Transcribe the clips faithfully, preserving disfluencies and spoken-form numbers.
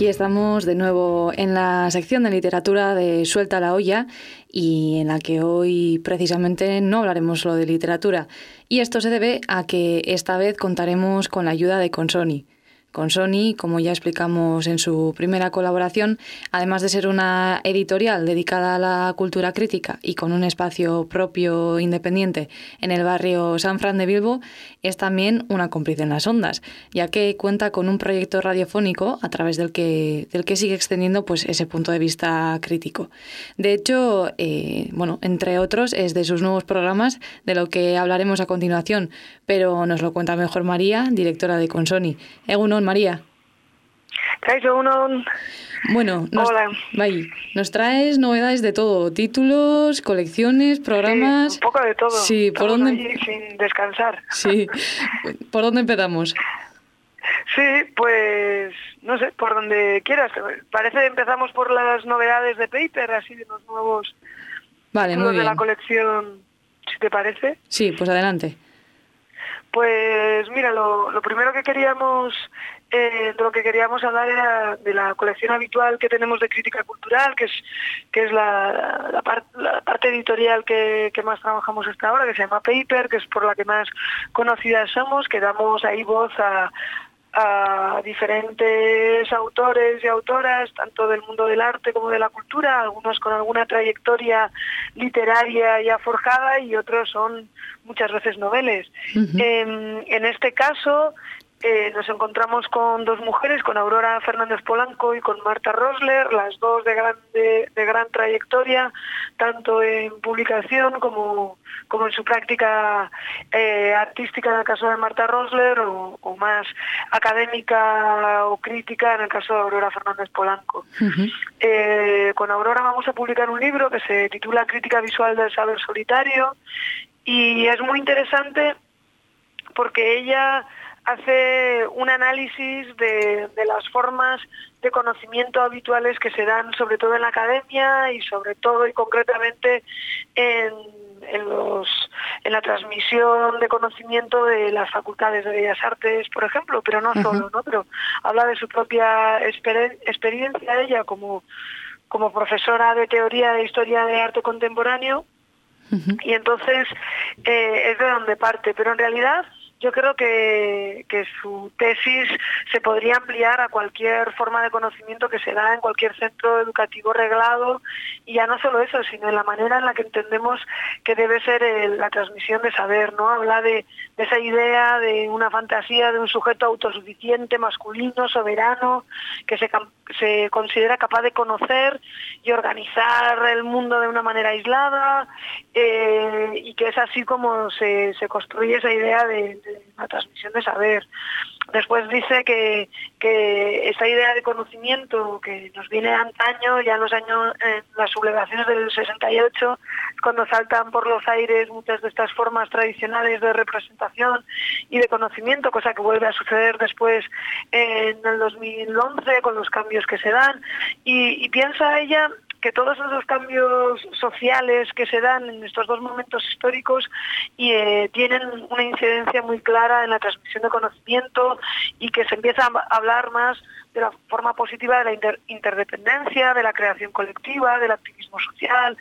Aquí estamos de nuevo en la sección de literatura de Suelta la olla y en la que hoy precisamente no hablaremos solo de literatura. Y esto se debe a que esta vez contaremos con la ayuda de Consoni. Consoni, como ya explicamos en su primera colaboración, además de ser una editorial dedicada a la cultura crítica y con un espacio propio independiente en el barrio San Fran de Bilbo, es también una cómplice en las ondas, ya que cuenta con un proyecto radiofónico a través del que, del que sigue extendiendo pues, ese punto de vista crítico. De hecho, eh, bueno, entre otros, es de sus nuevos programas de lo que hablaremos a continuación, pero nos lo cuenta mejor María, directora de Consoni. Egunon, María. Kaixo, egunon. Bueno, nos, Hola. Vai, nos traes novedades de todo, títulos, colecciones, programas. Sí, un poco de todo. Sí, ¿por Estamos dónde? allí sin descansar. Sí, ¿por dónde empezamos? Sí, pues no sé, por donde quieras. Parece que empezamos por las novedades de Paper, así de los nuevos Vale, títulos muy bien. de la colección, si te parece. Sí, pues adelante. Pues mira, lo, lo primero que queríamos, eh, de lo que queríamos hablar era de la colección habitual que tenemos de crítica cultural, que es que es la, la, par, la parte editorial que, que más trabajamos hasta ahora, que se llama Paper, que es por la que más conocidas somos, que damos ahí voz a, a diferentes autores y autoras, tanto del mundo del arte como de la cultura, algunos con alguna trayectoria literaria ya forjada y otros son muchas veces noveles. Uh-huh. Eh, en este caso eh, nos encontramos con dos mujeres, con Aurora Fernández Polanco y con Marta Rosler, las dos de gran, de, de gran trayectoria, tanto en publicación como, como en su práctica eh, artística en el caso de Marta Rosler o, o más académica o crítica en el caso de Aurora Fernández Polanco. Uh-huh. Eh, con Aurora vamos a publicar un libro que se titula Crítica visual del saber solitario y es muy interesante porque ella hace un análisis de, de las formas de conocimiento habituales que se dan sobre todo en la academia y sobre todo y concretamente en, en, los, en la transmisión de conocimiento de las facultades de Bellas Artes, por ejemplo, pero no uh-huh. solo, ¿no? Pero habla de su propia exper- experiencia ella como, como profesora de teoría de historia de arte contemporáneo. Uh-huh. Y entonces eh, es de donde parte, pero en realidad yo creo que, que su tesis se podría ampliar a cualquier forma de conocimiento que se da en cualquier centro educativo reglado, y ya no solo eso, sino en la manera en la que entendemos que debe ser el, la transmisión de saber, ¿no? Habla de, de esa idea de una fantasía de un sujeto autosuficiente, masculino, soberano, que se, se considera capaz de conocer y organizar el mundo de una manera aislada, eh, y que es así como se, se construye esa idea de, de la transmisión de saber. Después dice que, que esa idea de conocimiento que nos viene de antaño, ya en los años, en las sublevaciones del sesenta y ocho, cuando saltan por los aires muchas de estas formas tradicionales de representación y de conocimiento, cosa que vuelve a suceder después en el dos mil once con los cambios que se dan, y, y piensa ella que todos esos cambios sociales que se dan en estos dos momentos históricos y, eh, tienen una incidencia muy clara en la transmisión de conocimiento y que se empieza a hablar más de la forma positiva de la inter- interdependencia, de la creación colectiva, del activismo social.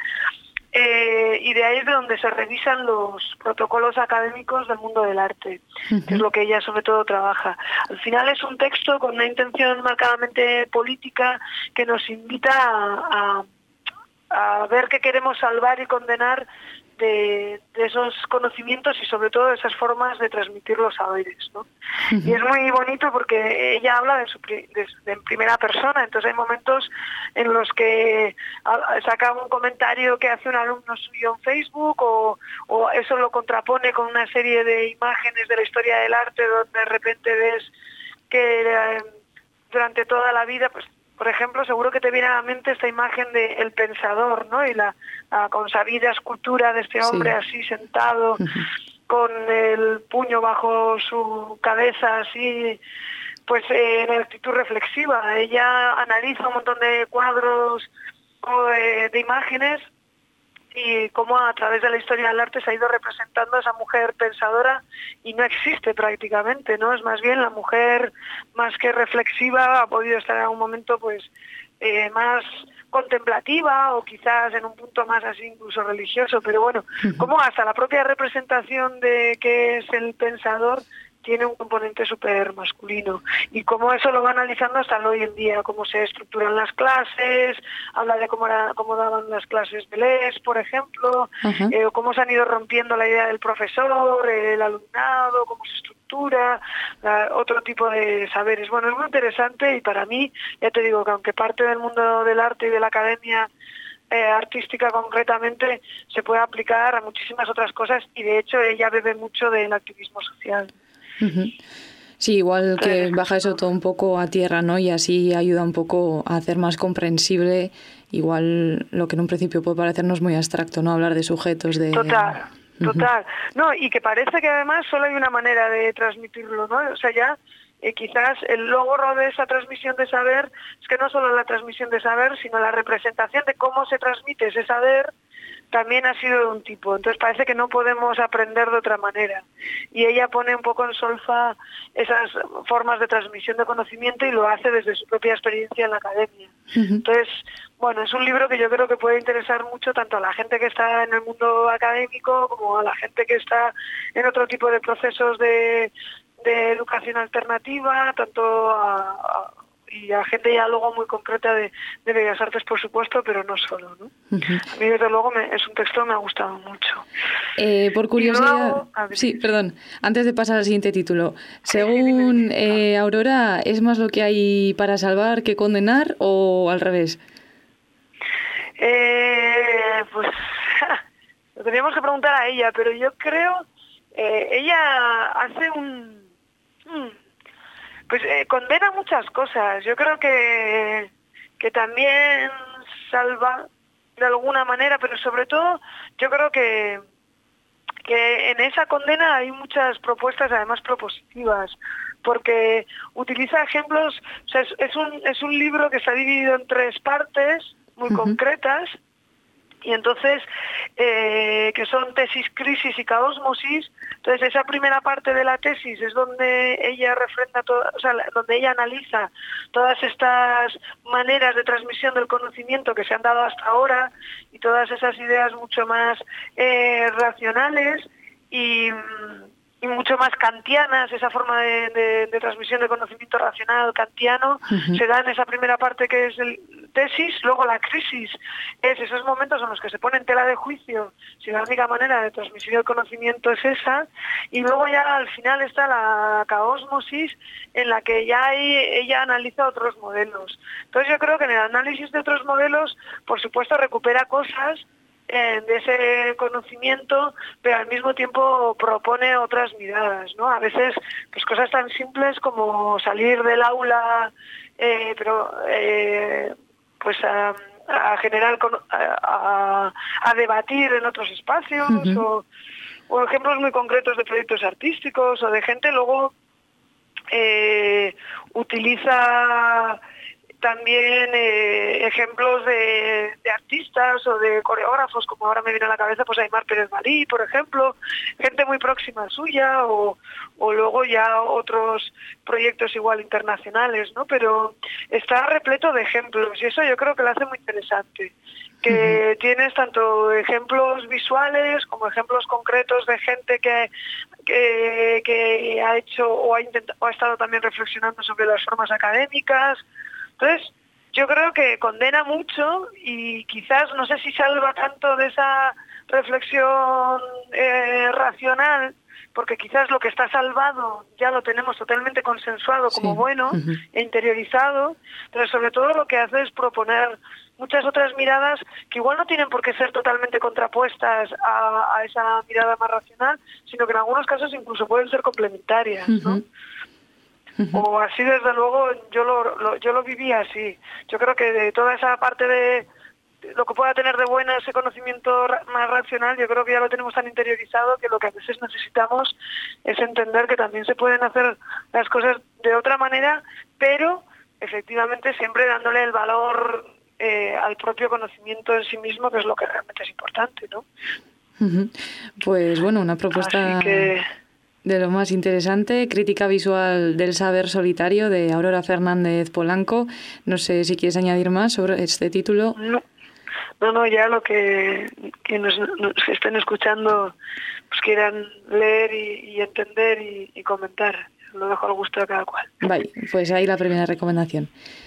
Eh, y de ahí es de donde se revisan los protocolos académicos del mundo del arte, uh-huh. que es lo que ella sobre todo trabaja. Al final es un texto con una intención marcadamente política que nos invita a, a, a ver qué queremos salvar y condenar de, de esos conocimientos y sobre todo de esas formas de transmitir los saberes, ¿no? Uh-huh. Y es muy bonito porque ella habla de, su, de, de en primera persona, entonces hay momentos en los que saca un comentario que hace un alumno suyo en Facebook o, o eso lo contrapone con una serie de imágenes de la historia del arte donde de repente ves que eh, durante toda la vida, pues por ejemplo, seguro que te viene a la mente esta imagen de El Pensador, ¿no? Y la, la consabida escultura de este hombre sí. así sentado, uh-huh. con el puño bajo su cabeza, así, pues eh, en actitud reflexiva. Ella analiza un montón de cuadros o de, de imágenes y cómo a través de la historia del arte se ha ido representando a esa mujer pensadora y no existe prácticamente, ¿no? Es más bien la mujer más que reflexiva, ha podido estar en algún momento pues eh, más contemplativa o quizás en un punto más así incluso religioso, pero bueno, como hasta la propia representación de qué es el pensador tiene un componente súper masculino y cómo eso lo va analizando hasta el hoy en día, cómo se estructuran las clases, habla de cómo, era, cómo daban las clases de Les, por ejemplo, uh-huh. eh, cómo se han ido rompiendo la idea del profesor, el alumnado, cómo se estructura, la, otro tipo de saberes. Bueno, es muy interesante y para mí, ya te digo que aunque parte del mundo del arte y de la academia Eh, artística concretamente se puede aplicar a muchísimas otras cosas y de hecho ella bebe mucho del activismo social. Uh-huh. Sí, igual que baja eso todo un poco a tierra, ¿no? Y así ayuda un poco a hacer más comprensible igual lo que en un principio puede parecernos muy abstracto, ¿no? Hablar de sujetos, de... Total, total. Uh-huh. No, y que parece que además solo hay una manera de transmitirlo, ¿no? O sea, ya eh, quizás el logro de esa transmisión de saber es que no solo la transmisión de saber, sino la representación de cómo se transmite ese saber también ha sido de un tipo. Entonces parece que no podemos aprender de otra manera. Y ella pone un poco en solfa esas formas de transmisión de conocimiento y lo hace desde su propia experiencia en la academia. Uh-huh. Entonces, bueno, es un libro que yo creo que puede interesar mucho tanto a la gente que está en el mundo académico como a la gente que está en otro tipo de procesos de, de educación alternativa, tanto a... a y a gente ya luego muy concreta de, de Bellas Artes, por supuesto, pero no solo, ¿no? Uh-huh. A mí, desde luego, me, es un texto que me ha gustado mucho. Eh, por curiosidad... Luego, sí, perdón, antes de pasar al siguiente título. Según eh, Aurora, ¿es más lo que hay para salvar que condenar o al revés? Eh, pues lo tendríamos que preguntar a ella, pero yo creo... Eh, ella hace un... Hmm, Pues eh, condena muchas cosas. Yo creo que, que también salva de alguna manera, pero sobre todo yo creo que, que en esa condena hay muchas propuestas además propositivas, porque utiliza ejemplos, o sea, es, es, un, es un libro que está dividido en tres partes muy uh-huh. concretas, y entonces, eh, que son tesis, crisis y caosmosis. Entonces, esa primera parte de la tesis es donde ella refrenda, todo, o sea, donde ella analiza todas estas maneras de transmisión del conocimiento que se han dado hasta ahora y todas esas ideas mucho más eh, racionales y, y mucho más kantianas, esa forma de, de, de transmisión de conocimiento racional kantiano, uh-huh. se da en esa primera parte que es el tesis. Luego la crisis es esos momentos en los que se pone en tela de juicio si la única manera de transmitir el conocimiento es esa, y luego ya al final está la caosmosis, en la que ya hay, ella analiza otros modelos. Entonces yo creo que en el análisis de otros modelos, por supuesto, recupera cosas eh, de ese conocimiento, pero al mismo tiempo propone otras miradas, ¿no? A veces pues cosas tan simples como salir del aula, eh, pero eh, pues a, a generar, a, a debatir en otros espacios, uh-huh. o, o ejemplos muy concretos de proyectos artísticos o de gente luego eh, utiliza también eh, ejemplos de, de artistas o de coreógrafos, como ahora me viene a la cabeza pues Aymar Pérez Marí, por ejemplo, gente muy próxima suya, o, o luego ya otros proyectos igual internacionales, ¿no? Pero está repleto de ejemplos y eso yo creo que lo hace muy interesante, que uh-huh. tienes tanto ejemplos visuales como ejemplos concretos de gente que, que, que ha hecho o ha, intentado, o ha estado también reflexionando sobre las formas académicas. Entonces, yo creo que condena mucho y quizás, no sé si salva tanto de esa reflexión eh, racional, porque quizás lo que está salvado ya lo tenemos totalmente consensuado como sí. bueno uh-huh. e interiorizado, pero sobre todo lo que hace es proponer muchas otras miradas que igual no tienen por qué ser totalmente contrapuestas a, a esa mirada más racional, sino que en algunos casos incluso pueden ser complementarias, uh-huh. ¿no? Uh-huh. O así, desde luego, yo lo, lo yo lo viví así. Yo creo que de toda esa parte de lo que pueda tener de buena ese conocimiento ra- más racional, yo creo que ya lo tenemos tan interiorizado que lo que a veces necesitamos es entender que también se pueden hacer las cosas de otra manera, pero efectivamente siempre dándole el valor eh, al propio conocimiento en sí mismo, que es lo que realmente es importante, ¿no? Uh-huh. Pues bueno, una propuesta que... de lo más interesante, crítica visual del saber solitario, de Aurora Fernández Polanco. No sé si quieres añadir más sobre este título. No, no, no ya lo que quienes nos estén escuchando pues quieran leer y, y entender y, y comentar. Lo dejo al gusto de cada cual. Vale, pues ahí la primera recomendación.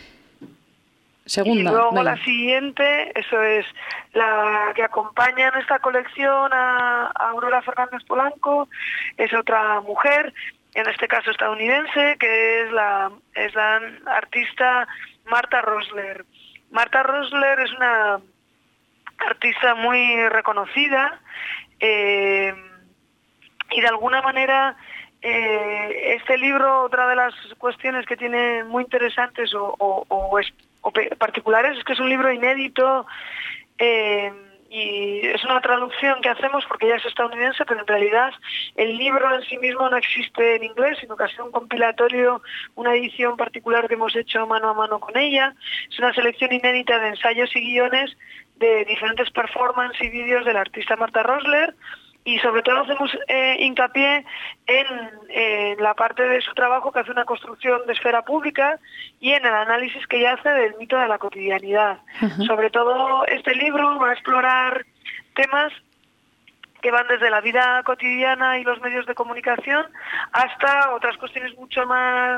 Segunda. Y luego vaya. La siguiente, eso es la que acompaña en esta colección a, a Aurora Fernández Polanco, es otra mujer, en este caso estadounidense, que es la, es la artista Martha Rosler. Martha Rosler es una artista muy reconocida eh, y de alguna manera eh, este libro, otra de las cuestiones que tiene muy interesantes o, o, o es o particulares, es que es un libro inédito eh, y es una traducción que hacemos porque ella es estadounidense, pero en realidad el libro en sí mismo no existe en inglés, sino que ha sido un compilatorio, una edición particular que hemos hecho mano a mano con ella. Es una selección inédita de ensayos y guiones de diferentes performances y vídeos de la artista Martha Rosler, y sobre todo hacemos eh, hincapié en, en la parte de su trabajo que hace una construcción de esfera pública y en el análisis que ella hace del mito de la cotidianidad. Uh-huh. Sobre todo este libro va a explorar temas que van desde la vida cotidiana y los medios de comunicación hasta otras cuestiones mucho más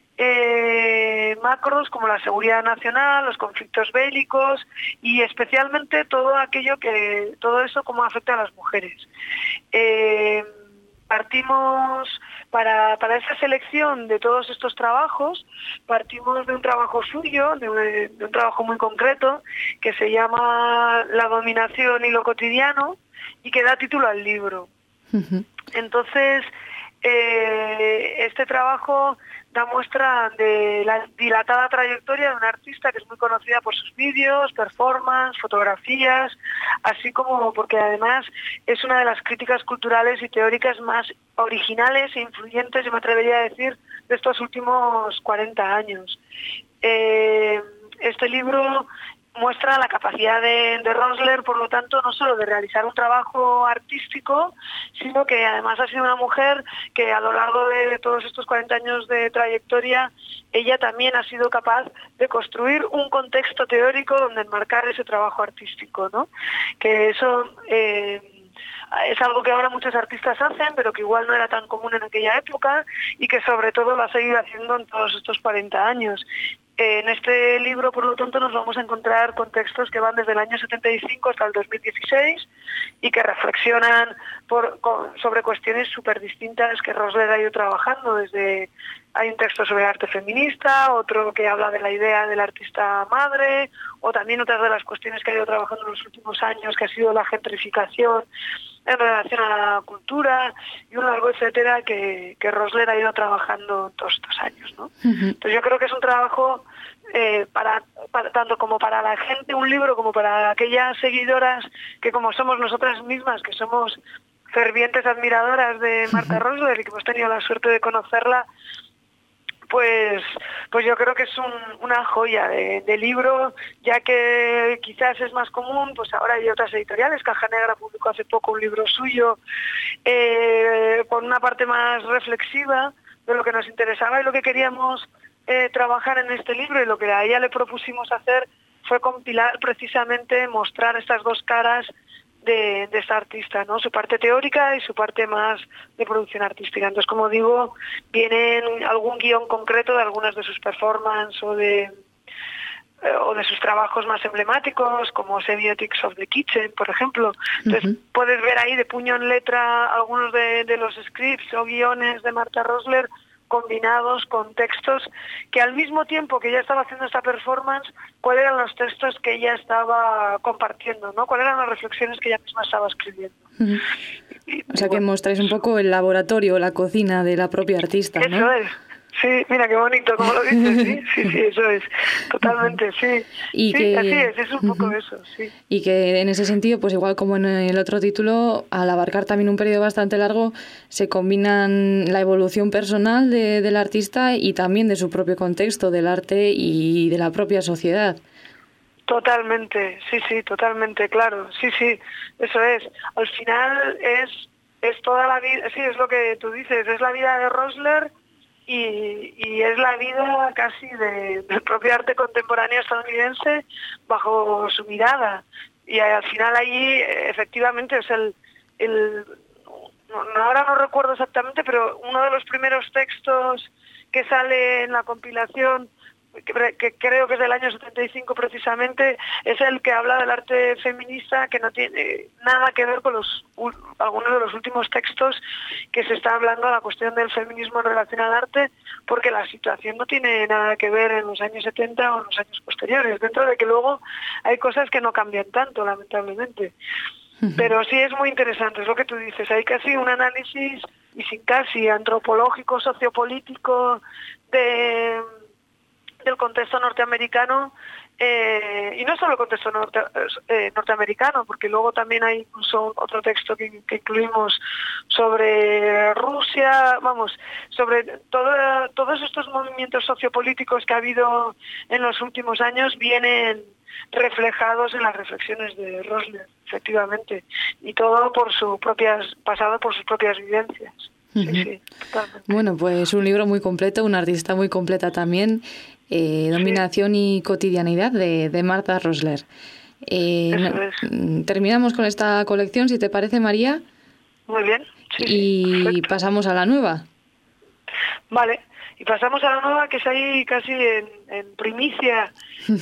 Eh, macros como la seguridad nacional, los conflictos bélicos y especialmente todo aquello que, todo eso cómo afecta a las mujeres. Eh, partimos, para, para esa selección de todos estos trabajos, partimos de un trabajo suyo, de un, de un trabajo muy concreto, que se llama La dominación y lo cotidiano, y que da título al libro. Uh-huh. Entonces, eh, este trabajo da muestra de la dilatada trayectoria de una artista que es muy conocida por sus vídeos, performance, fotografías, así como porque además es una de las críticas culturales y teóricas más originales e influyentes, yo me atrevería a decir, de estos últimos cuarenta años. Eh, este libro muestra la capacidad de, de Rosler, por lo tanto, no solo de realizar un trabajo artístico, sino que además ha sido una mujer que a lo largo de todos estos cuarenta años de trayectoria, ella también ha sido capaz de construir un contexto teórico donde enmarcar ese trabajo artístico, ¿no? Que eso eh, es algo que ahora muchos artistas hacen, pero que igual no era tan común en aquella época y que sobre todo lo ha seguido haciendo en todos estos cuarenta años. En este libro, por lo tanto, nos vamos a encontrar con textos que van desde el año setenta y cinco hasta el dos mil dieciséis y que reflexionan por, con, sobre cuestiones súper distintas que Rosler ha ido trabajando. Desde hay un texto sobre arte feminista, otro que habla de la idea del artista madre, o también otras de las cuestiones que ha ido trabajando en los últimos años, que ha sido la gentrificación en relación a la cultura y un largo etcétera que, que Rosler ha ido trabajando todos estos años, ¿no? Uh-huh. Entonces yo creo que es un trabajo eh, para, para tanto como para la gente, un libro, como para aquellas seguidoras que como somos nosotras mismas, que somos fervientes admiradoras de Martha uh-huh. Rosler y que hemos tenido la suerte de conocerla, pues pues yo creo que es un, una joya de, de libro, ya que quizás es más común, pues ahora hay otras editoriales. Caja Negra publicó hace poco un libro suyo, eh, por una parte más reflexiva de lo que nos interesaba y lo que queríamos eh, trabajar en este libro, y lo que a ella le propusimos hacer fue compilar precisamente, mostrar estas dos caras de, de esta artista, ¿no? Su parte teórica y su parte más de producción artística. Entonces, como digo, viene algún guión concreto de algunas de sus performances o de eh, o de sus trabajos más emblemáticos, como Semiotics of the Kitchen, por ejemplo. Entonces, uh-huh. puedes ver ahí de puño en letra algunos de, de los scripts o guiones de Martha Rosler combinados con textos que al mismo tiempo que ella estaba haciendo esta performance, cuáles eran los textos que ella estaba compartiendo, ¿no? Cuáles eran las reflexiones que ella misma estaba escribiendo. Uh-huh. Y, o sea, bueno, que mostráis un poco el laboratorio, la cocina de la propia artista, ¿no? Eso es. Sí, mira qué bonito como lo dices, sí, sí, sí, eso es, totalmente, sí, y sí, que, así es, es un poco uh-huh. eso, sí. Y que en ese sentido, pues igual como en el otro título, al abarcar también un periodo bastante largo, se combinan la evolución personal de, del artista y también de su propio contexto, del arte y de la propia sociedad. Totalmente, sí, sí, totalmente, claro, sí, sí, eso es. Al final es es toda la vida, sí, es lo que tú dices, es la vida de Rosler y, y es la vida casi de, del propio arte contemporáneo estadounidense bajo su mirada. Y al final allí, efectivamente, es el... el no, ahora no recuerdo exactamente, pero uno de los primeros textos que sale en la compilación, que, que creo que es del año setenta y cinco precisamente, es el que habla del arte feminista, que no tiene nada que ver con los algunos de los últimos textos que se está hablando de la cuestión del feminismo en relación al arte, porque la situación no tiene nada que ver en los años setenta o en los años posteriores, dentro de que luego hay cosas que no cambian tanto, lamentablemente. Pero sí es muy interesante, es lo que tú dices, hay casi un análisis, y sin casi, antropológico, sociopolítico, de, del contexto norteamericano, eh, y no solo el contexto norte, eh, norteamericano, porque luego también hay incluso otro texto que, que incluimos sobre Rusia, vamos, sobre todo, todos estos movimientos sociopolíticos que ha habido en los últimos años vienen reflejados en las reflexiones de Rosler, efectivamente, y todo por su propias pasado por sus propias vivencias. Sí, uh-huh. sí, totalmente. Bueno, pues un libro muy completo, una artista muy completa también, eh, Dominación sí. y cotidianidad de, de Martha Rosler. Eh, Eso es. Terminamos con esta colección, si te parece, María. Muy bien. Sí, y sí, pasamos a la nueva. Vale. Y pasamos a la nueva, que es ahí casi en, en primicia.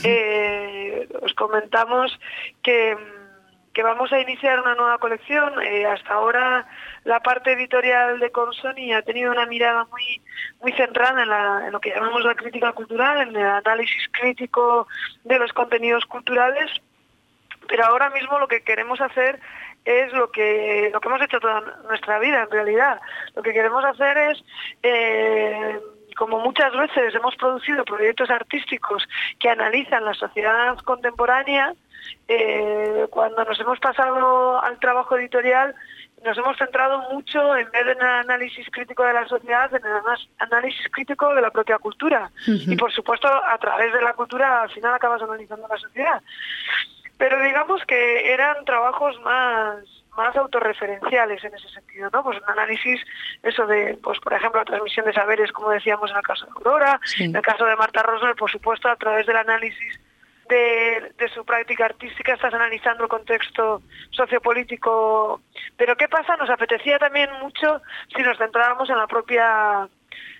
Eh, os comentamos que, que vamos a iniciar una nueva colección. Eh, hasta ahora la parte editorial de Consoni ha tenido una mirada muy muy centrada en, la, en lo que llamamos la crítica cultural, en el análisis crítico de los contenidos culturales. Pero ahora mismo lo que queremos hacer es lo que lo que hemos hecho toda nuestra vida, en realidad. Lo que queremos hacer es... Eh, como muchas veces hemos producido proyectos artísticos que analizan la sociedad contemporánea, eh, cuando nos hemos pasado al trabajo editorial nos hemos centrado mucho, en vez de en el análisis crítico de la sociedad, en el análisis crítico de la propia cultura. Uh-huh. Y por supuesto, a través de la cultura al final acabas analizando la sociedad. Pero digamos que eran trabajos más... más autorreferenciales en ese sentido, ¿no? Pues un análisis, eso de, pues por ejemplo, la transmisión de saberes, como decíamos en el caso de Aurora, sí. En el caso de Martha Rosler, por supuesto, a través del análisis de, de su práctica artística, estás analizando el contexto sociopolítico. Pero ¿qué pasa? Nos apetecía también mucho si nos centrábamos en la propia...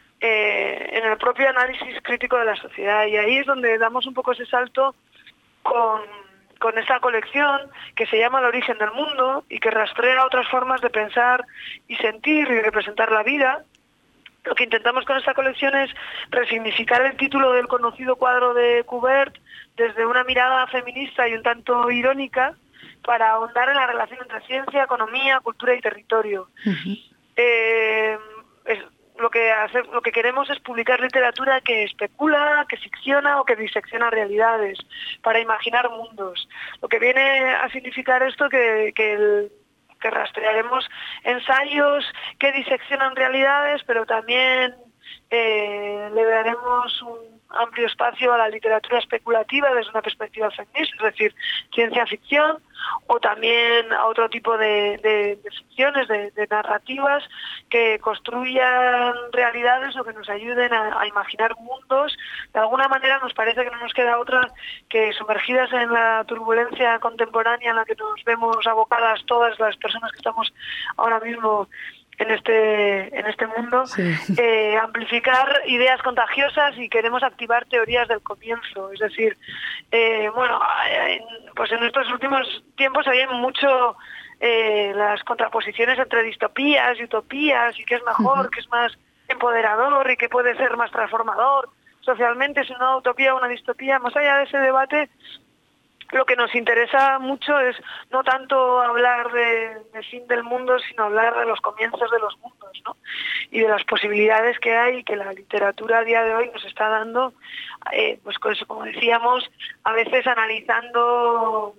Eh, en el propio análisis crítico de la sociedad, y ahí es donde damos un poco ese salto con... con esta colección que se llama El origen del mundo y que rastrea otras formas de pensar y sentir y representar la vida. Lo que intentamos con esta colección es resignificar el título del conocido cuadro de Courbet desde una mirada feminista y un tanto irónica para ahondar en la relación entre ciencia, economía, cultura y territorio. Uh-huh. Eh, es, Lo que, hace, lo que queremos es publicar literatura que especula, que ficciona o que disecciona realidades, para imaginar mundos. Lo que viene a significar esto que, que, el, que rastrearemos ensayos que diseccionan realidades, pero también eh, le daremos un amplio espacio a la literatura especulativa desde una perspectiva feminista, es decir, ciencia ficción, o también a otro tipo de, de, de ficciones, de, de narrativas que construyan realidades o que nos ayuden a, a imaginar mundos. De alguna manera nos parece que no nos queda otra que, sumergidas en la turbulencia contemporánea en la que nos vemos abocadas todas las personas que estamos ahora mismo en este en este mundo, sí. eh, amplificar ideas contagiosas, y queremos activar teorías del comienzo. Es decir, eh, bueno, pues en estos últimos tiempos hay mucho eh, las contraposiciones entre distopías y utopías, y qué es mejor, uh-huh. qué es más empoderador y qué puede ser más transformador socialmente, es una utopía o una distopía. Más allá de ese debate, lo que nos interesa mucho es no tanto hablar de, de fin del mundo, sino hablar de los comienzos de los mundos, ¿no? Y de las posibilidades que hay, que la literatura a día de hoy nos está dando, eh, pues con eso, como decíamos, a veces analizando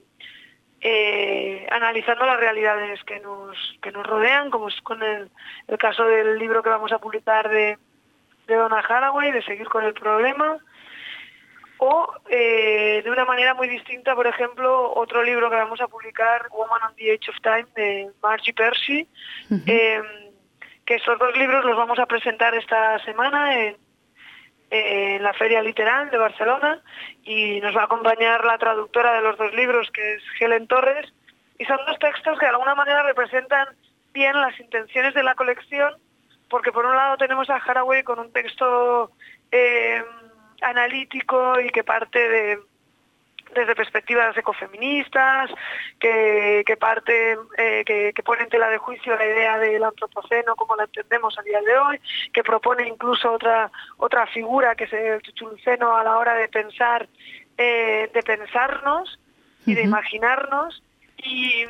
eh, analizando las realidades que nos que nos rodean, como es con el, el caso del libro que vamos a publicar de, de Donna Haraway, de Seguir con el problema. o eh, de una manera muy distinta, por ejemplo, otro libro que vamos a publicar, Woman on the Edge of Time, de Margie Percy, uh-huh. eh, que estos dos libros los vamos a presentar esta semana en, en la Feria Literal de Barcelona, y nos va a acompañar la traductora de los dos libros, que es Helen Torres, y son dos textos que de alguna manera representan bien las intenciones de la colección, porque por un lado tenemos a Haraway con un texto eh, analítico y que parte de desde perspectivas ecofeministas, que, que parte, eh, que, que pone en tela de juicio la idea del antropoceno como la entendemos a día de hoy, que propone incluso otra otra figura que es el chuchuluceno a la hora de pensar, eh, de pensarnos y de uh-huh. imaginarnos, y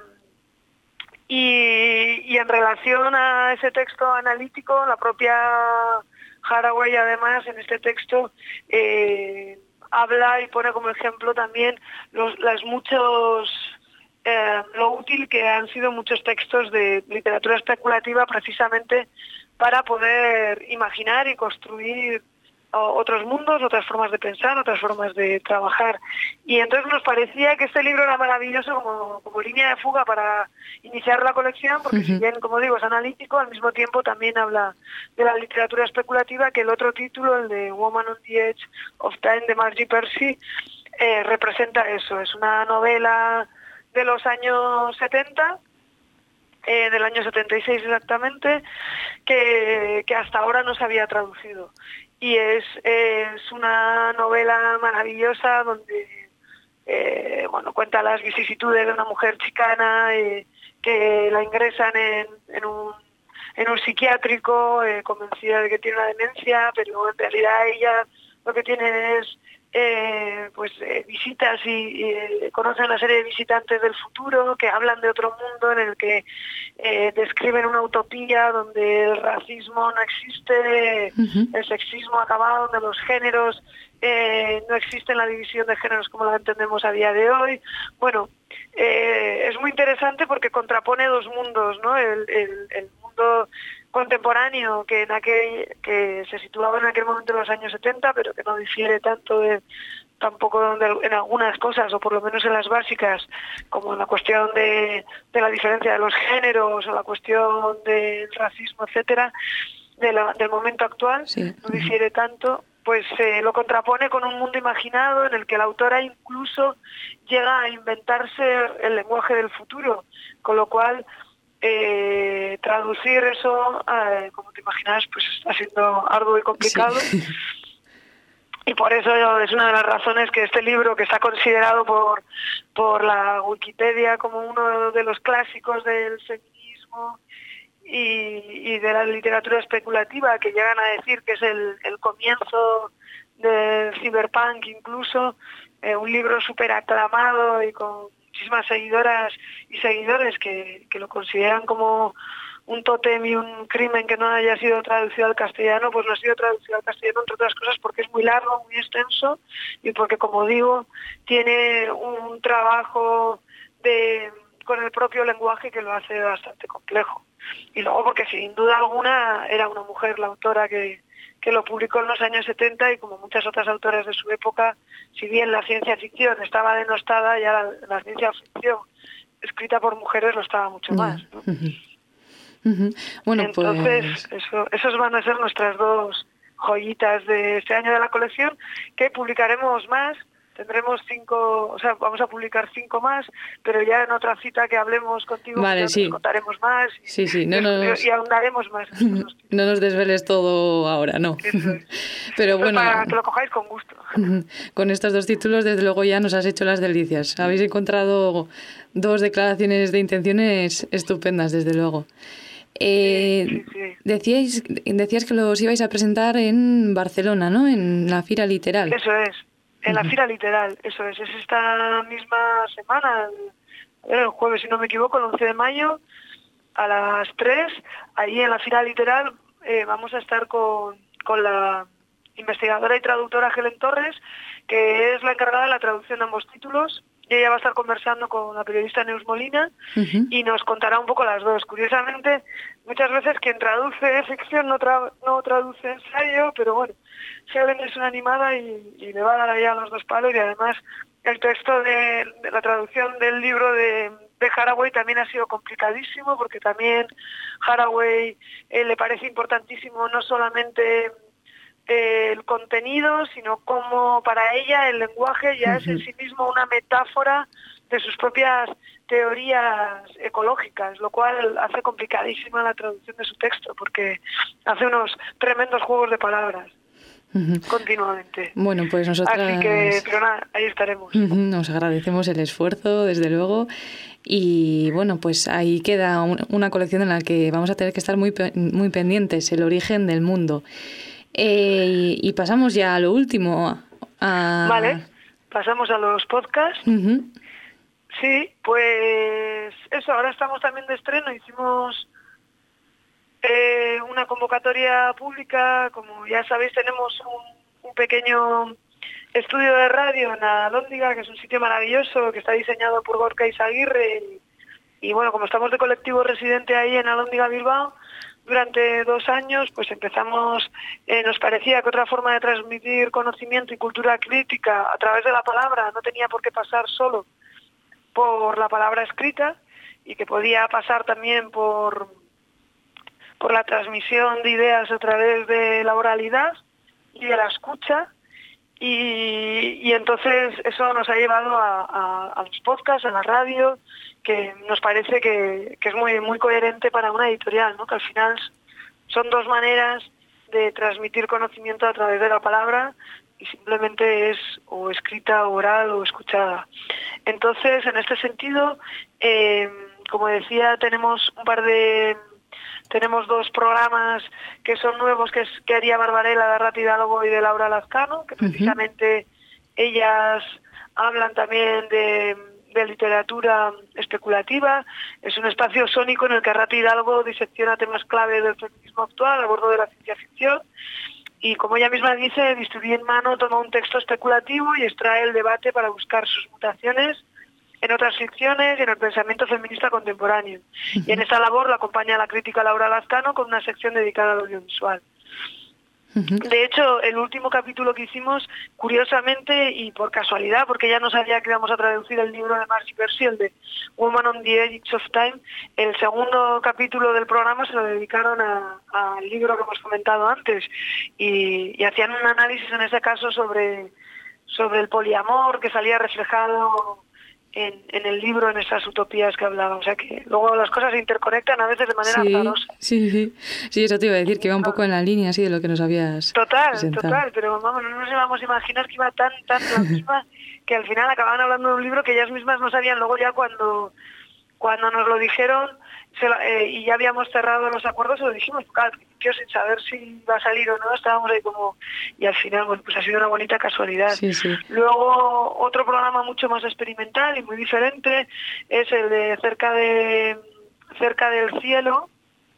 Y, y en relación a ese texto analítico, la propia Haraway, además, en este texto eh, habla y pone como ejemplo también los, las muchos eh, lo útil que han sido muchos textos de literatura especulativa, precisamente para poder imaginar y construir otros mundos, otras formas de pensar, otras formas de trabajar. Y entonces nos parecía que este libro era maravilloso como, como línea de fuga para iniciar la colección, porque uh-huh. si bien, como digo, es analítico, al mismo tiempo también habla de la literatura especulativa, que el otro título, el de Woman on the Edge of Time, de Margie Percy, eh, representa eso. Es una novela de los años setenta, Eh, del año setenta y seis exactamente, que, que hasta ahora no se había traducido. Y es, es una novela maravillosa donde eh, bueno, cuenta las vicisitudes de una mujer chicana eh, que la ingresan en, en, un, en un psiquiátrico, eh, convencida de que tiene una demencia, pero en realidad ella lo que tiene es Eh, pues eh, visitas y, y eh, conoce una serie de visitantes del futuro que hablan de otro mundo en el que eh, describen una utopía donde el racismo no existe, uh-huh. el sexismo ha acabado, donde los géneros eh, no existen, la división de géneros como la entendemos a día de hoy. Bueno, eh, es muy interesante porque contrapone dos mundos, ¿no? El, el, el mundo contemporáneo que en aquel que se situaba en aquel momento en los años setenta, pero que no difiere tanto de, tampoco de, en algunas cosas, o por lo menos en las básicas, como en la cuestión de, de la diferencia de los géneros o la cuestión del racismo, etcétera, de la, del momento actual, sí. no difiere tanto. Pues eh, lo contrapone con un mundo imaginado en el que la autora incluso llega a inventarse el lenguaje del futuro, con lo cual Eh, traducir eso, eh, como te imaginas, pues está siendo arduo y complicado. Sí. Y por eso es una de las razones que este libro, que está considerado por, por la Wikipedia como uno de los clásicos del feminismo y, y de la literatura especulativa, que llegan a decir que es el, el comienzo del cyberpunk incluso, eh, un libro súper aclamado y con muchísimas seguidoras y seguidores que, que lo consideran como un tótem y un crimen que no haya sido traducido al castellano. Pues no ha sido traducido al castellano, entre otras cosas, porque es muy largo, muy extenso, y porque, como digo, tiene un trabajo de, con el propio lenguaje que lo hace bastante complejo. Y luego porque sin duda alguna era una mujer la autora que, que lo publicó en los años setenta, y como muchas otras autoras de su época, si bien la ciencia ficción estaba denostada, ya la, la ciencia ficción escrita por mujeres lo estaba mucho más, ¿no? Uh-huh. Uh-huh. Bueno, entonces pues... eso, esos van a ser nuestras dos joyitas de este año de la colección, que publicaremos más. Tendremos cinco, o sea, vamos a publicar cinco más, pero ya en otra cita que hablemos contigo, vale, ya sí. nos contaremos más y, sí, sí. No, y, nos... y ahondaremos más. No nos desveles todo ahora, no. Eso es. Pero Esto bueno, es para que lo cojáis con gusto. Con estos dos títulos, desde luego, ya nos has hecho las delicias. Habéis encontrado dos declaraciones de intenciones estupendas, desde luego. Eh, sí, sí, sí. Decíais, decías que los ibais a presentar en Barcelona, ¿no? En la Fira Literal. Eso es. En la Fira Literal, eso es, es esta misma semana, el, el jueves, si no me equivoco, el once de mayo, a las tres, ahí en la Fira Literal eh, vamos a estar con, con la investigadora y traductora Helen Torres, que es la encargada de la traducción de ambos títulos, y ella va a estar conversando con la periodista Neus Molina Uh-huh. y nos contará un poco las dos. Curiosamente, muchas veces quien traduce ficción no, tra no traduce ensayo, pero bueno, Helen es una animada y, y le va a dar allá los dos palos, y además el texto de, de la traducción del libro de, de Haraway también ha sido complicadísimo, porque también Haraway eh, le parece importantísimo no solamente eh, el contenido, sino cómo para ella el lenguaje ya uh-huh. es en sí mismo una metáfora de sus propias teorías ecológicas, lo cual hace complicadísima la traducción de su texto, porque hace unos tremendos juegos de palabras. Uh-huh. Continuamente. Bueno, pues nosotras... Así que, pero nada, ahí estaremos. Uh-huh. Nos agradecemos el esfuerzo, desde luego, y bueno, pues ahí queda un, una colección en la que vamos a tener que estar muy, muy pendientes, el origen del mundo. Eh, y, y pasamos ya a lo último. A... Vale, pasamos a los podcasts. Uh-huh. Sí, pues eso, ahora estamos también de estreno, hicimos... Eh, una convocatoria pública, como ya sabéis, tenemos un, un pequeño estudio de radio en Alhóndiga, que es un sitio maravilloso, que está diseñado por Gorka Izaguirre, y, y bueno, como estamos de colectivo residente ahí en Alhóndiga, Bilbao, durante dos años, pues empezamos, eh, nos parecía que otra forma de transmitir conocimiento y cultura crítica a través de la palabra no tenía por qué pasar solo por la palabra escrita, y que podía pasar también por... por la transmisión de ideas a través de la oralidad y de la escucha, y, y entonces eso nos ha llevado a, a, a los podcasts, a la radio, que nos parece que, que es muy, muy coherente para una editorial, ¿no? Que al final son dos maneras de transmitir conocimiento a través de la palabra, y simplemente es o escrita, o oral o escuchada. Entonces, en este sentido, eh, como decía, tenemos un par de... Tenemos dos programas que son nuevos, que es que haría Barbarella, de Rati Hidalgo y de Laura Lazcano, que precisamente uh-huh. ellas hablan también de, de literatura especulativa. Es un espacio sónico en el que Rati Hidalgo disecciona temas clave del feminismo actual a bordo de la ciencia ficción, y como ella misma dice, bisturí en mano toma un texto especulativo y extrae el debate para buscar sus mutaciones en otras ficciones y en el pensamiento feminista contemporáneo. Uh-huh. Y en esta labor la acompaña la crítica Laura Lazcano con una sección dedicada al audiovisual. Uh-huh. De hecho, el último capítulo que hicimos, curiosamente y por casualidad, porque ya no sabía que íbamos a traducir el libro de Marcy Percy, el de Woman on the Edge of Time, el segundo capítulo del programa se lo dedicaron al libro que hemos comentado antes, y, y hacían un análisis en ese caso sobre, sobre el poliamor que salía reflejado En, en el libro, en esas utopías que hablaba. O sea que luego las cosas se interconectan a veces de manera sí, azarosa. Sí, sí, sí, eso te iba a decir, que iba un poco en la línea así de lo que nos habías Total, presentado. total, pero vamos, no nos íbamos a imaginar que iba tan, tan la misma, que al final acababan hablando de un libro que ellas mismas no sabían. Luego ya cuando, cuando nos lo dijeron se la, eh, y ya habíamos cerrado los acuerdos, se lo dijimos, claro, sin saber si va a salir o no, estábamos ahí como... Y al final, bueno, pues ha sido una bonita casualidad. Sí, sí. Luego, otro programa mucho más experimental y muy diferente es el de Cerca de cerca del cielo.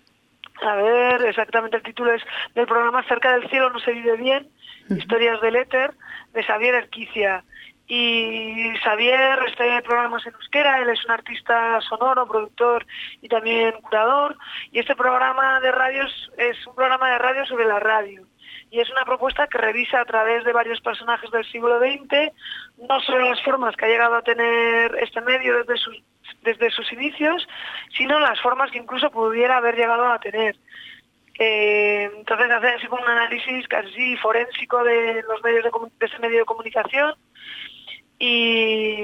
A ver, exactamente el título es del programa Cerca del cielo no se vive bien, uh-huh. Historias del éter, de Xavier Erquicia. Y Xavier, este programa es en euskera, él es un artista sonoro, productor y también curador, y este programa de radio es un programa de radio sobre la radio, y es una propuesta que revisa a través de varios personajes del siglo veinte, no solo las formas que ha llegado a tener este medio desde sus, desde sus inicios, sino las formas que incluso pudiera haber llegado a tener. Eh, entonces hace así como un análisis casi forénsico de los medios de, de ese medio de comunicación, y,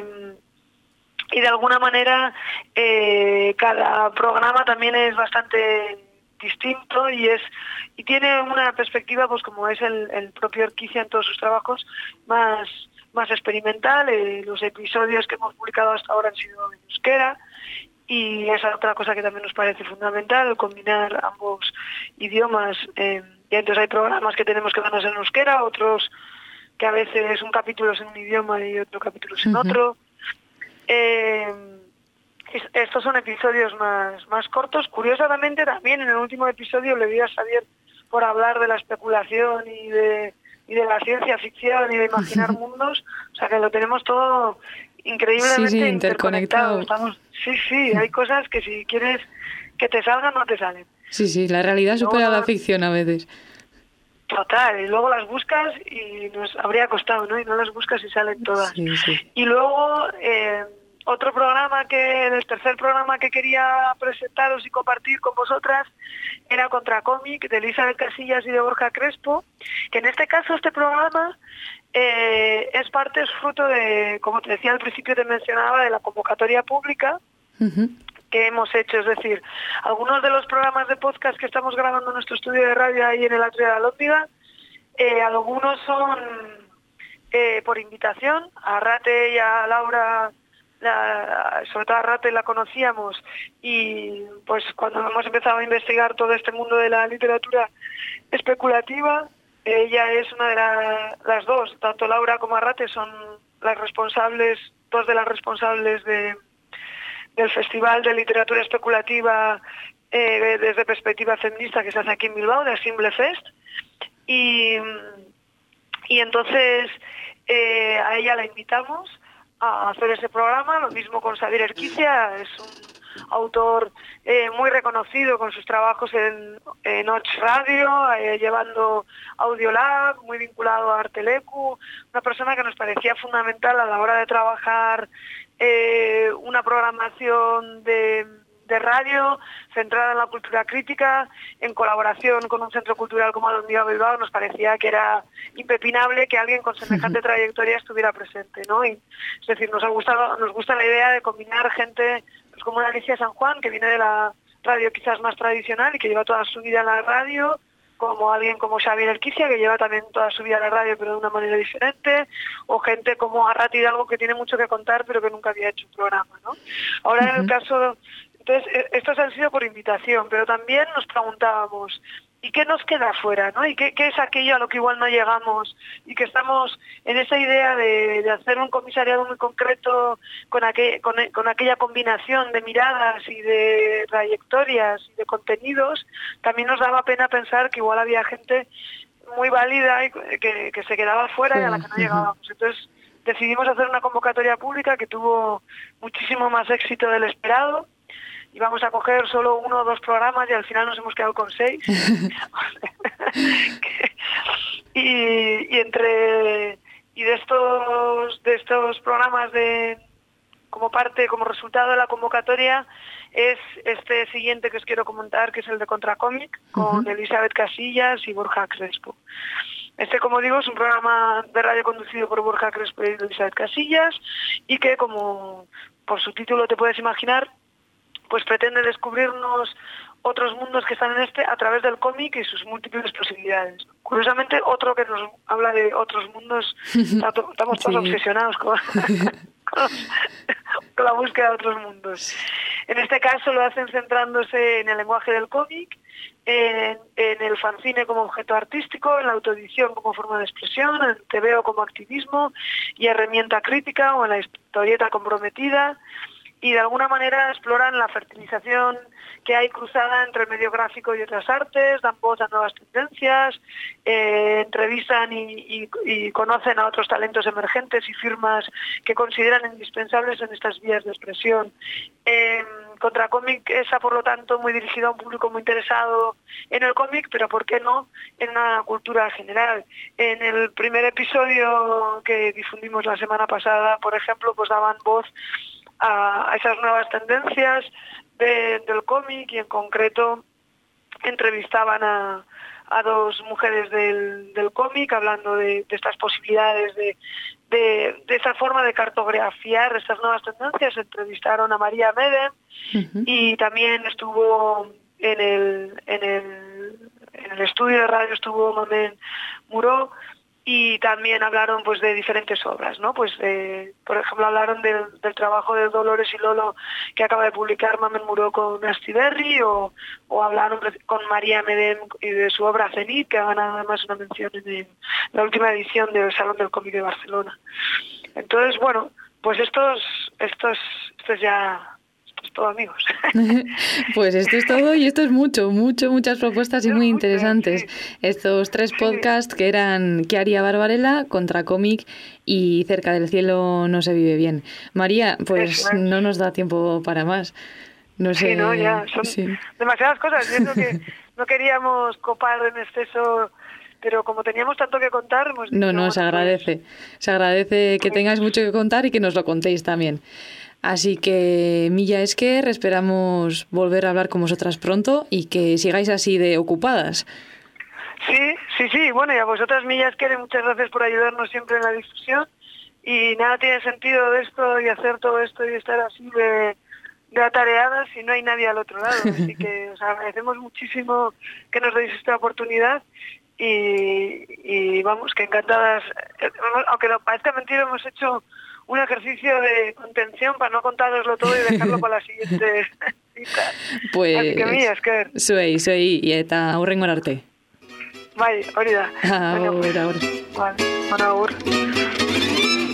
y de alguna manera eh, cada programa también es bastante distinto y es y tiene una perspectiva, pues como es el, el propio Erquicia en todos sus trabajos, más, más experimental. Eh, los episodios que hemos publicado hasta ahora han sido en euskera, y esa es otra cosa que también nos parece fundamental, combinar ambos idiomas. Eh, y entonces hay programas que tenemos que darnos en euskera, otros que a veces un capítulo es en un idioma y otro capítulo es en uh-huh. otro. Eh, estos son episodios más, más cortos. Curiosamente también en el último episodio le di a Xavier por hablar de la especulación y de, y de la ciencia ficción y de imaginar uh-huh. mundos. O sea que lo tenemos todo increíblemente sí, sí, interconectados. interconectado. Estamos, sí, sí, hay cosas que si quieres que te salgan, no te salen. Sí, sí, la realidad supera Luego, la ficción a veces. total, y luego las buscas y nos habría costado, ¿no? Y no las buscas y salen todas. Sí, sí. Y luego, eh, otro programa que, el tercer programa que quería presentaros y compartir con vosotras era Contracómic, de Elizabeth Casillas y de Borja Crespo, que en este caso este programa eh, es parte, es fruto de, como te decía al principio, te mencionaba, de la convocatoria pública Uh-huh. que hemos hecho. Es decir, algunos de los programas de podcast que estamos grabando en nuestro estudio de radio ahí en el atrio de la Lóndiga, eh, algunos son eh, por invitación. A Rate y a Laura, la, sobre todo a Rate la conocíamos, y pues cuando hemos empezado a investigar todo este mundo de la literatura especulativa, ella es una de la, las dos, tanto Laura como Arrate son las responsables, dos de las responsables de del Festival de Literatura Especulativa eh, desde perspectiva feminista que se hace aquí en Bilbao, de Simple Fest, y, y entonces eh, a ella la invitamos a hacer ese programa, lo mismo con Xavier Erquicia, es un autor eh, muy reconocido con sus trabajos en, en Och Radio, eh, llevando Audiolab, muy vinculado a Artelecu, una persona que nos parecía fundamental a la hora de trabajar Eh, una programación de, de radio centrada en la cultura crítica, en colaboración con un centro cultural como Alondía Bilbao. Nos parecía que era impepinable que alguien con semejante trayectoria estuviera presente, ¿no? Y, es decir, nos ha gustado, nos gusta la idea de combinar gente pues, como una Alicia San Juan, que viene de la radio quizás más tradicional y que lleva toda su vida en la radio, como alguien como Xavier Erquicia, que lleva también toda su vida en la radio, pero de una manera diferente, o gente como Arrate Hidalgo, que tiene mucho que contar, pero que nunca había hecho un programa, ¿no? Ahora, uh-huh. en el caso... Entonces, estos han sido por invitación, pero también nos preguntábamos, ¿y qué nos queda afuera, ¿no? ¿Y qué, qué es aquello a lo que igual no llegamos? Y que estamos en esa idea de, de hacer un comisariado muy concreto con, aquel, con, con aquella combinación de miradas y de trayectorias y de contenidos. También nos daba pena pensar que igual había gente muy válida y que, que se quedaba fuera, sí, y a la que no llegábamos. Entonces decidimos hacer una convocatoria pública que tuvo muchísimo más éxito del esperado. Íbamos a coger solo uno o dos programas y al final nos hemos quedado con seis. y, y entre y de estos de estos programas de como parte, como resultado de la convocatoria, es este siguiente que os quiero comentar, que es el de Contracómic, con uh-huh. Elizabeth Casillas y Borja Crespo. Este, como digo, es un programa de radio conducido por Borja Crespo y Elizabeth Casillas, y que, como por su título te puedes imaginar, pues pretende descubrirnos otros mundos que están en este a través del cómic y sus múltiples posibilidades. Curiosamente, otro que nos habla de otros mundos, estamos todos sí. obsesionados con, con, con la búsqueda de otros mundos. En este caso lo hacen centrándose en el lenguaje del cómic, en, en el fanzine como objeto artístico, en la autoedición como forma de expresión, en el tebeo como activismo y herramienta crítica, o en la historieta comprometida, y de alguna manera exploran la fertilización que hay cruzada entre el medio gráfico y otras artes, dan voz a nuevas tendencias, eh, entrevistan y, y, y conocen a otros talentos emergentes y firmas que consideran indispensables en estas vías de expresión. Eh, Contracómic es, por lo tanto, muy dirigido a un público muy interesado en el cómic, pero ¿por qué no en una cultura general? En el primer episodio que difundimos la semana pasada, por ejemplo, pues daban voz a esas nuevas tendencias de, del cómic, y en concreto entrevistaban a, a dos mujeres del, del cómic hablando de, de estas posibilidades, de, de, de esa forma de cartografiar estas nuevas tendencias. Entrevistaron a María Medem, uh-huh. y también estuvo en el, en el, en el estudio de radio estuvo Mamen Muró, y también hablaron pues de diferentes obras, ¿no? Pues eh, por ejemplo hablaron del, del trabajo de Dolores y Lolo que acaba de publicar Mamen Muró con Astiberri, o, o hablaron con María Medem y de su obra Zenit, que ha ganado además una mención en el, la última edición del Salón del Cómic de Barcelona. Entonces, bueno, pues estos, estos, estos ya, estos todo amigos. Pues esto es todo y esto es mucho, mucho, muchas propuestas y muy interesantes. Sí. Estos tres sí. podcasts que eran ¿Qué haría Barbarella?, Contra Cómic y Cerca del cielo no se vive bien. María, pues no nos da tiempo para más. No sé. Sí, no, ya, son sí. demasiadas cosas. Yo creo que no queríamos copar en exceso, pero como teníamos tanto que contar, hemos dicho, No, no, bueno, se agradece. Pues, se agradece que tengáis mucho que contar y que nos lo contéis también. Así que, Milla Esker, esperamos volver a hablar con vosotras pronto y que sigáis así de ocupadas. Sí, sí, sí. Bueno, y a vosotras, Milla Esker, muchas gracias por ayudarnos siempre en la difusión. Y nada tiene sentido de esto y hacer todo esto y estar así de, de atareadas si no hay nadie al otro lado. Así que os agradecemos muchísimo que nos deis esta oportunidad. Y, y vamos, que encantadas. Aunque no parezca mentira, hemos hecho un ejercicio de contención para no contároslo todo y dejarlo para la siguiente cita. Pues, así que Milla Esker. Zuei, zuei, eta aurrengo arte. Bai, hori da. Agur, agur. Vale, bueno, agur.